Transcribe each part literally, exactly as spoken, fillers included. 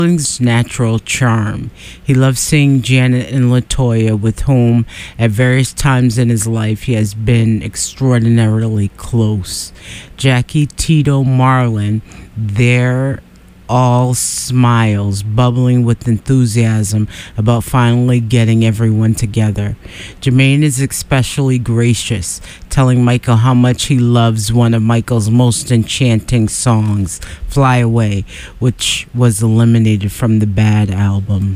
natural charm. He loves seeing Janet and Latoya, with whom at various times in his life he has been extraordinarily close. Jackie, Tito, Marlon, they're all smiles, bubbling with enthusiasm about finally getting everyone together. Jermaine is especially gracious, telling Michael how much he loves one of Michael's most enchanting songs, Fly Away, which was eliminated from the Bad album.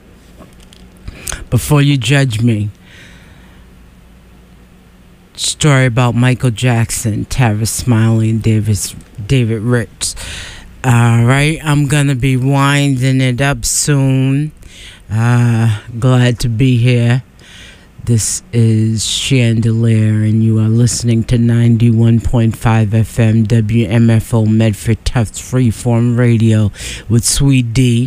Before you judge me, story about Michael Jackson, Tavis Smiley, and Davis, David Ritz. All right, I'm gonna be winding it up soon. Uh, glad to be here. This is Chandelier, and you are listening to ninety-one point five F M W M F O Medford Tufts Freeform Radio with Sweet D.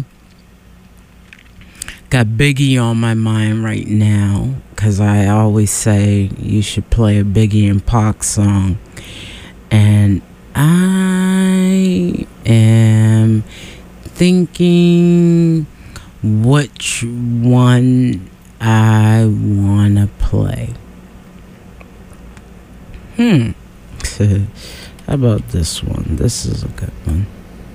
Got Biggie on my mind right now, because I always say you should play a Biggie and Pac song. And I am thinking which one I want to play. Hmm. How about this one? This is a good one.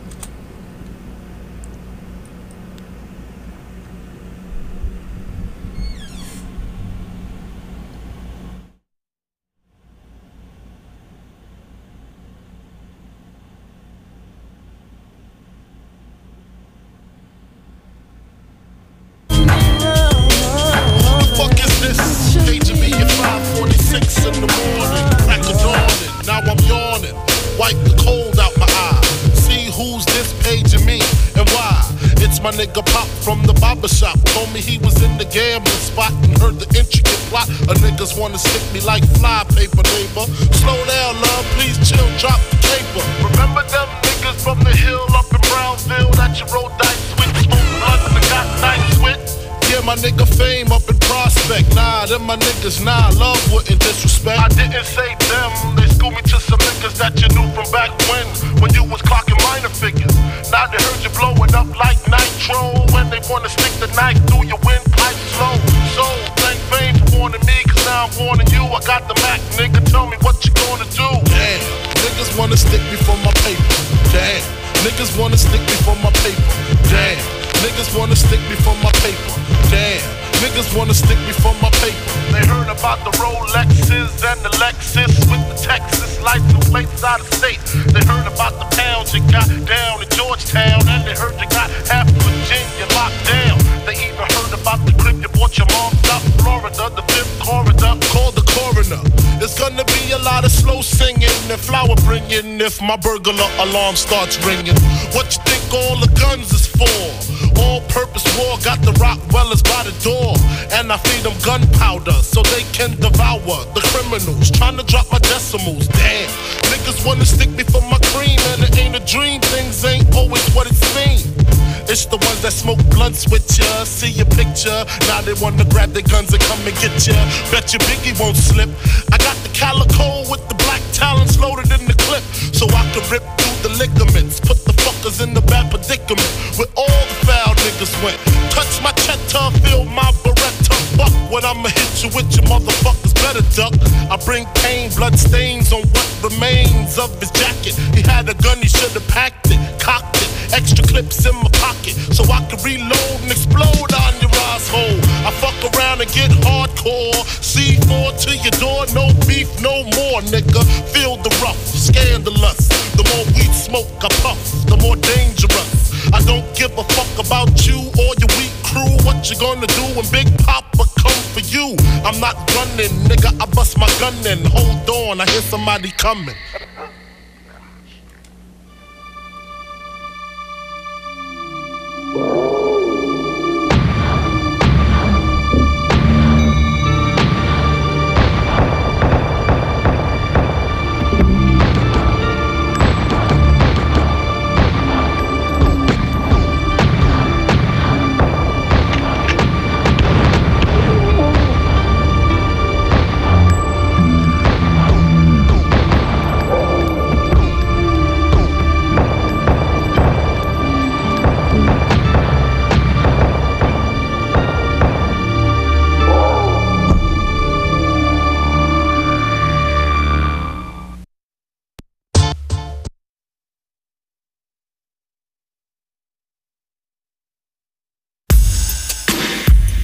Nigga Pop from the barber shop told me he was in the gambling spot and heard the intricate plot. A niggas wanna stick me like fly paper, neighbor. Slow down, love, please chill, drop the paper. Remember them niggas from the hill up in Brownsville that you rolled dice with, smoke blood and got nice with? Yeah, my nigga Fame up in Prospect. Nah, them my niggas, nah, love wouldn't disrespect. I didn't say them, they schooled me to some niggas that you knew from back when, when you was clocking minor figures. Now they heard you blowing up like nitro, when they wanna stick the knife through your windpipe slow. So, thank Fame for warning me, cause now I'm warning you. I got the Mac, nigga, tell me what you gonna do. Damn, niggas wanna stick me for my paper. Damn, niggas wanna stick me for my paper. Damn, niggas wanna stick me for my paper. Damn, niggas wanna stick me for my paper. They heard about the Rolexes and the Lexus with the Texas license plates out of state. They heard about the pounds you got down in Georgetown, and they heard you got half of Virginia locked down. They even heard about the crib you bought your mom South Florida, the fifth corridor. Call the coroner. There's gonna be a lot of slow singing and flower bringing if my burglar alarm starts ringing. What you think all the guns is for? All-purpose war, got the Rockwellers by the door, and I feed them gunpowder so they can devour the criminals trying to drop my decimals. Damn, niggas wanna stick me for my cream, and it ain't a dream. Things ain't always what it seems. It's the ones that smoke blunts with ya, see your picture. Now they wanna grab their guns and come and get ya. Bet your Biggie won't slip. I got the calico with the black talons loaded in the clip, so I can rip through the ligaments. Put the fuckers in the bad predicament where all the foul niggas went. Touch my cheddar, feel my Beretta. Fuck what I'ma hit you with, your motherfuckers better duck. I bring pain, blood stains on what remains of his jacket. He had a gun, he should've packed it, cocked it. Extra clips in my pocket so I can reload and explode on your asshole. I fuck around and get hardcore. C four to your door, no beef, no more, nigga. Feel the rough, scandalous. The more weed smoke I puff, the more dangerous. I don't give a fuck about you or your weak crew. What you gonna do when Big Papa come for you? I'm not running, nigga, I bust my gun in. Hold on, I hear somebody coming.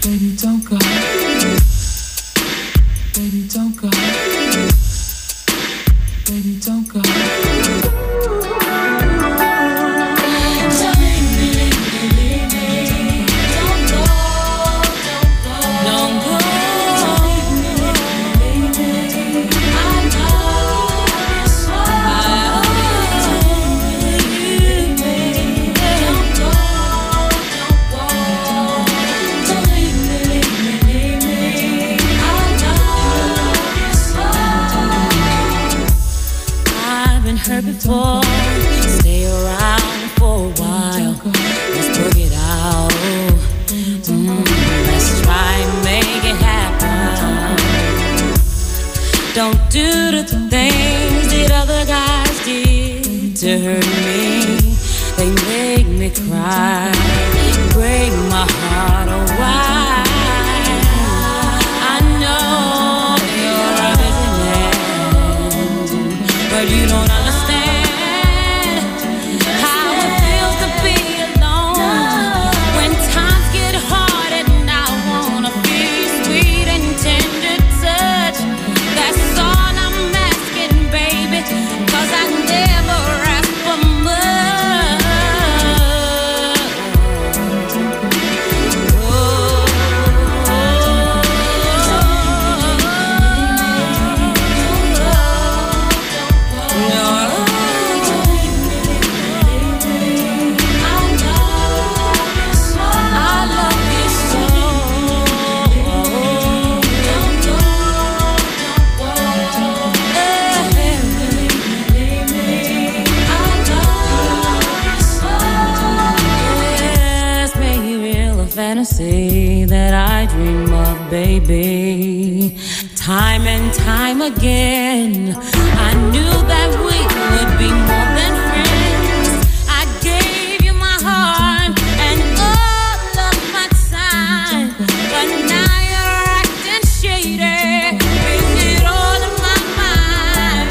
Baby, don't go. Baby, don't go. Baby, don't go. Before, stay around for a while. Let's work it out. Mm, let's try and make it happen. Don't do the things that other guys did to hurt me. They make me cry, break my heart. Oh, why? I know you're a busy man, but you don't understand. Fantasy that I dream of, baby. Time and time again, I knew that we would be more than friends. I gave you my heart and all of my time, but now you're acting shady. Is it all in my mind?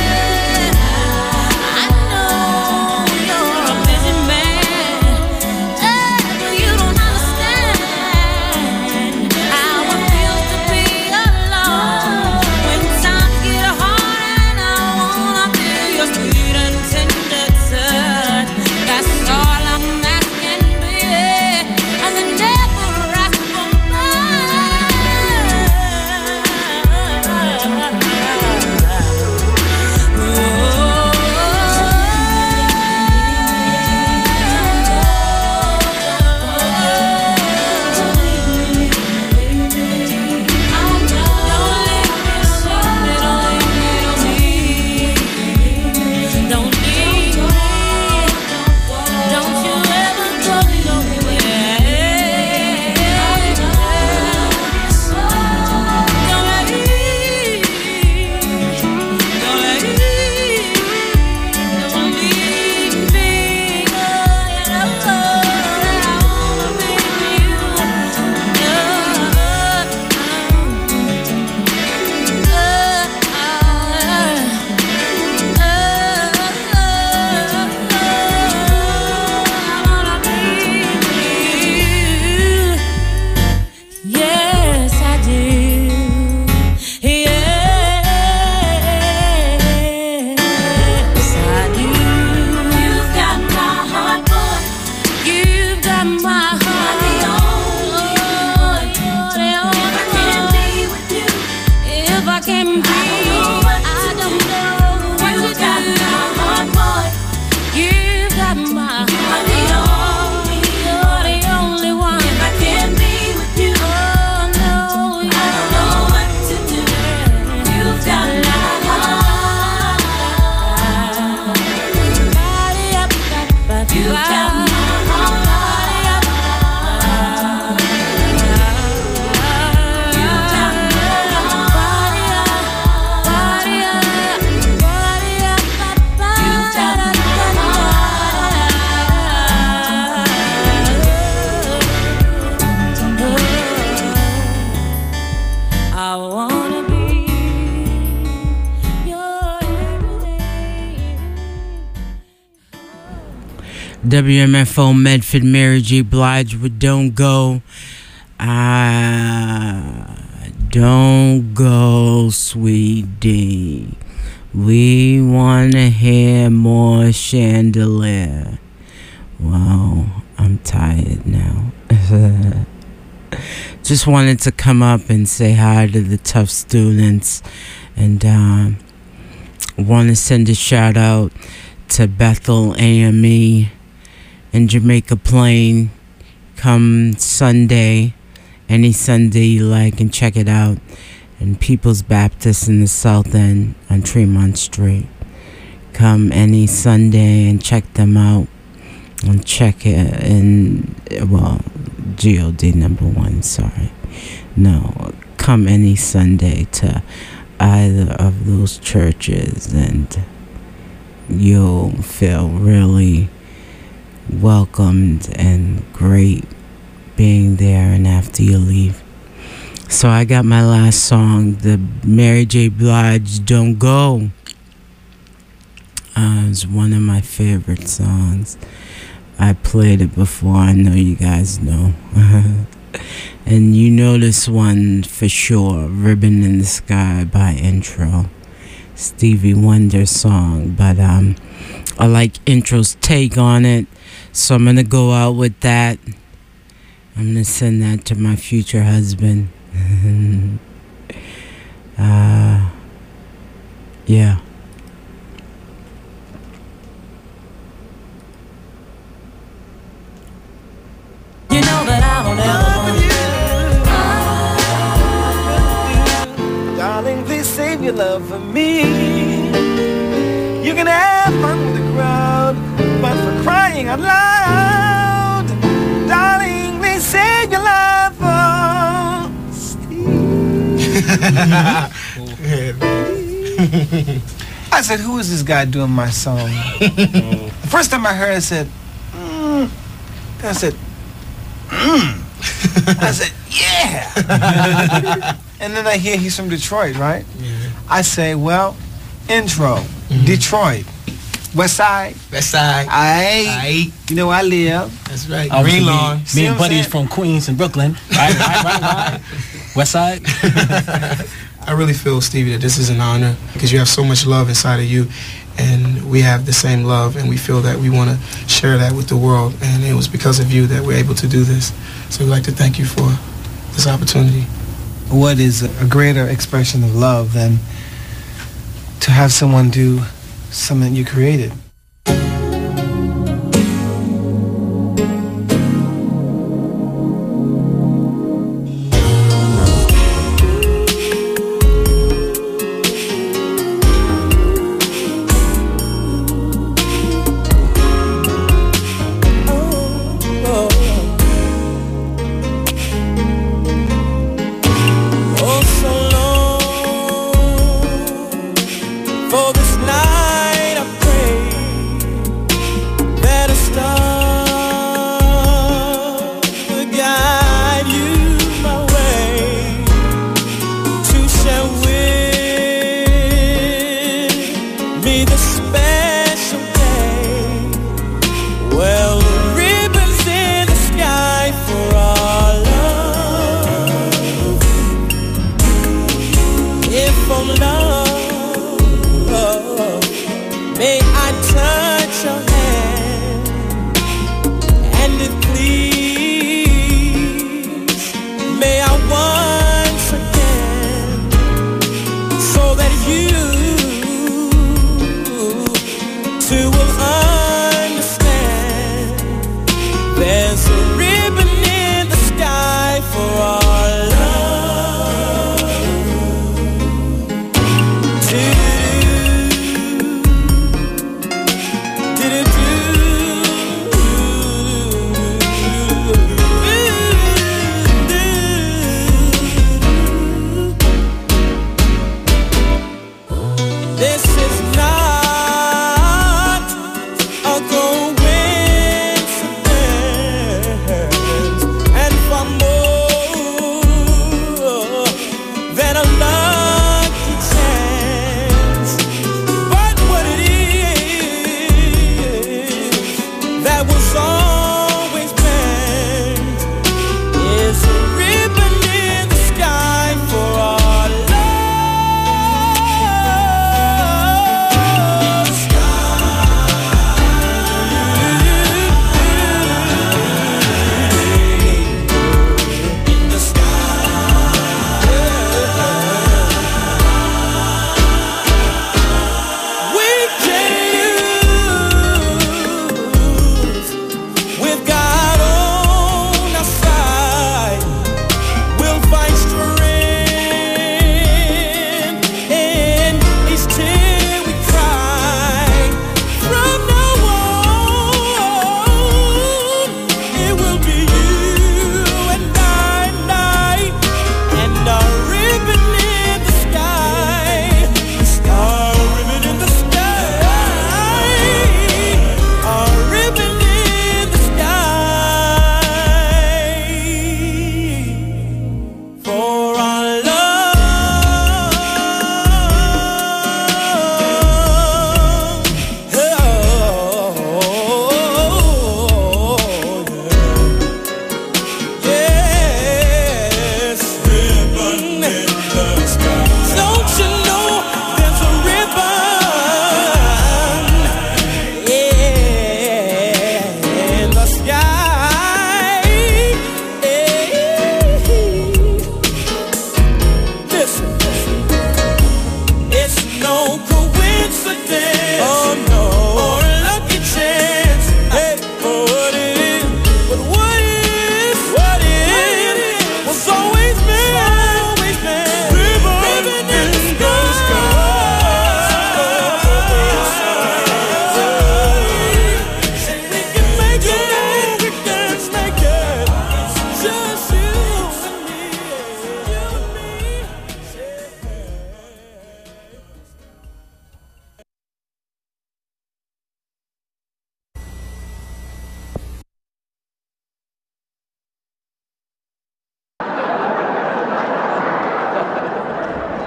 I know you're a busy man, but you don't W M F O Medford, Mary J. Blige with Don't Go. Ah, don't go, sweetie. We want to hear more Chandelier. Wow, I'm tired now. Just wanted to come up and say hi to the tough students, and uh, want to send a shout out to Bethel A M E and Jamaica Plain. Come Sunday, any Sunday you like, and check it out. And People's Baptist in the South End on Tremont Street. Come any Sunday and check them out. And check it in, well, G O D number one, sorry. No, come any Sunday to either of those churches and you'll feel really welcomed and great being there and after you leave. So I got my last song, the Mary J. Blige Don't Go. Uh, it's one of my favorite songs. I played it before, I know you guys know. And you know this one for sure, Ribbon in the Sky by Intro. Stevie Wonder song, but um, I like Intro's take on it, so I'm gonna go out with that. I'm gonna send that to my future husband. uh, yeah. You know that I don't ever want you. Darling, please save your love for me. You can have fun with the crowd, but for crying out loud, darling, please save your love for Steve. I said, who is this guy doing my song? The first time I heard it, I said, mm. Then I said, mm. I said, yeah. And then I hear he's from Detroit, right? Yeah. I say, well, Intro, mm-hmm. Detroit, West Side. West Side. Aight. Aight. You know where I live. That's right. Green Lawn. Me, me and Buddy is from Queens and Brooklyn. Right, right, right, right. West Side. I really feel, Stevie, that this is an honor because you have so much love inside of you, and we have the same love, and we feel that we want to share that with the world, and it was because of you that we're able to do this. So we'd like to thank you for this opportunity. What is a greater expression of love than to have someone do something you created? For this night I pray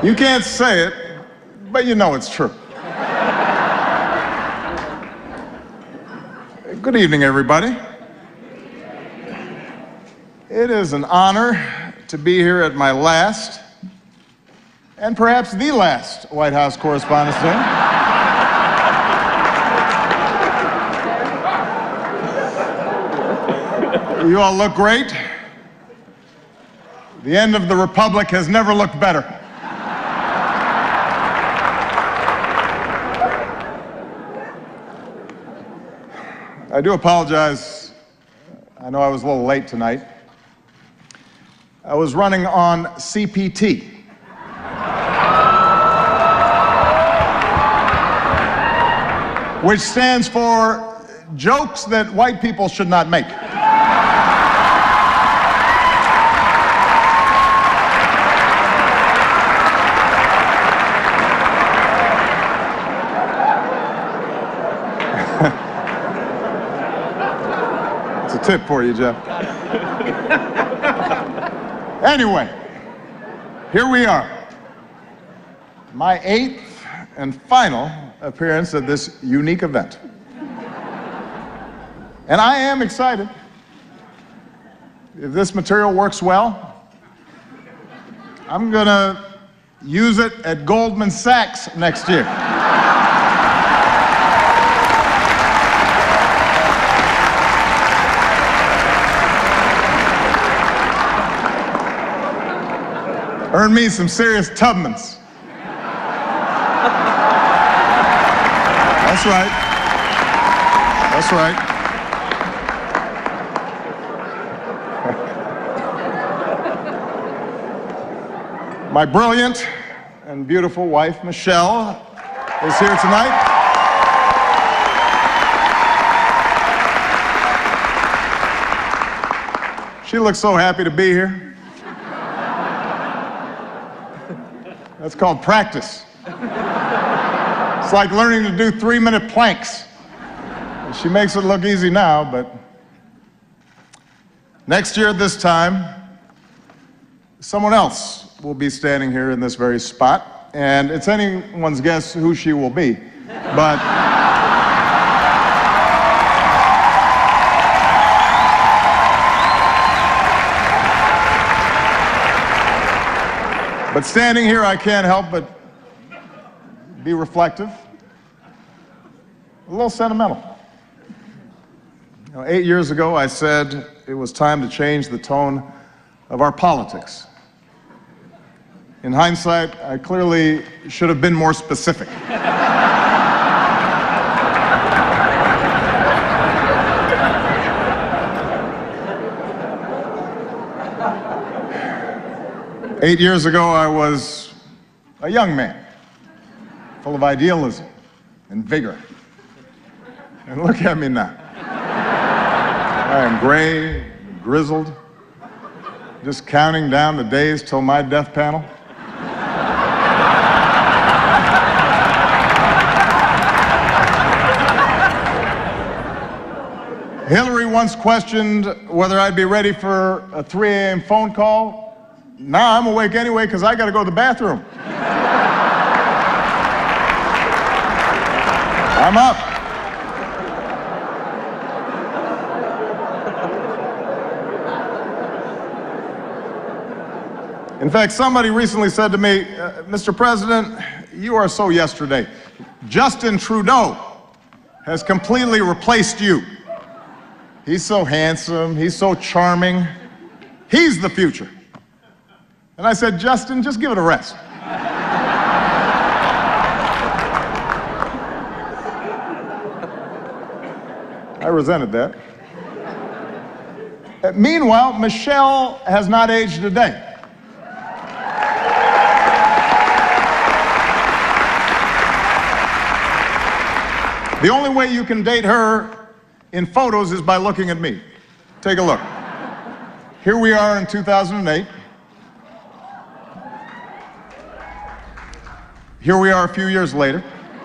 You can't say it, but you know it's true. Good evening, everybody. It is an honor to be here at my last, and perhaps the last, White House Correspondents' Day. You all look great. The end of the Republic has never looked better. I do apologize. I know I was a little late tonight. I was running on C P T. Which stands for jokes that white people should not make. It's a tip for you, Jeff. Anyway, here we are. My eighth and final appearance at this unique event. And I am excited. If this material works well, I'm gonna use it at Goldman Sachs next year. Earn me some serious Tubmans. That's right. That's right. My brilliant and beautiful wife, Michelle, is here tonight. She looks so happy to be here. That's called practice. It's like learning to do three-minute planks. She makes it look easy now, but next year at this time, someone else will be standing here in this very spot, and it's anyone's guess who she will be. But But standing here, I can't help but be reflective, a little sentimental. You know, eight years ago, I said it was time to change the tone of our politics. In hindsight, I clearly should have been more specific. Eight years ago, I was a young man, full of idealism and vigor. And look at me now. I am gray, grizzled, just counting down the days till my death panel. Hillary once questioned whether I'd be ready for a three A M phone call. Now I'm awake anyway because I got to go to the bathroom. I'm up. In fact, somebody recently said to me, uh, Mister President, you are so yesterday. Justin Trudeau has completely replaced you. He's so handsome, he's so charming. He's the future. And I said, Justin, just give it a rest. I resented that. Uh, meanwhile, Michelle has not aged a day. The only way you can date her in photos is by looking at me. Take a look. Here we are in two thousand eight. Here we are a few years later.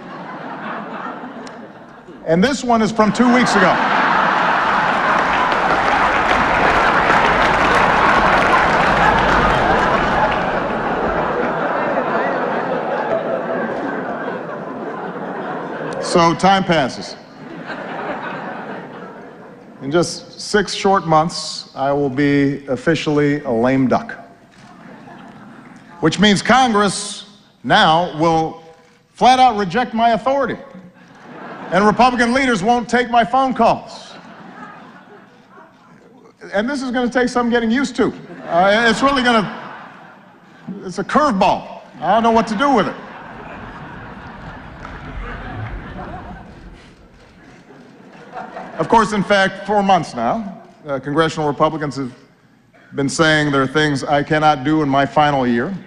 And this one is from two weeks ago. So time passes. In just six short months, I will be officially a lame duck. Which means Congress now will flat out reject my authority. And Republican leaders won't take my phone calls. And this is going to take some getting used to. Uh, it's really going to, it's a curveball. I don't know what to do with it. Of course, in fact, for months now, uh, congressional Republicans have been saying there are things I cannot do in my final year.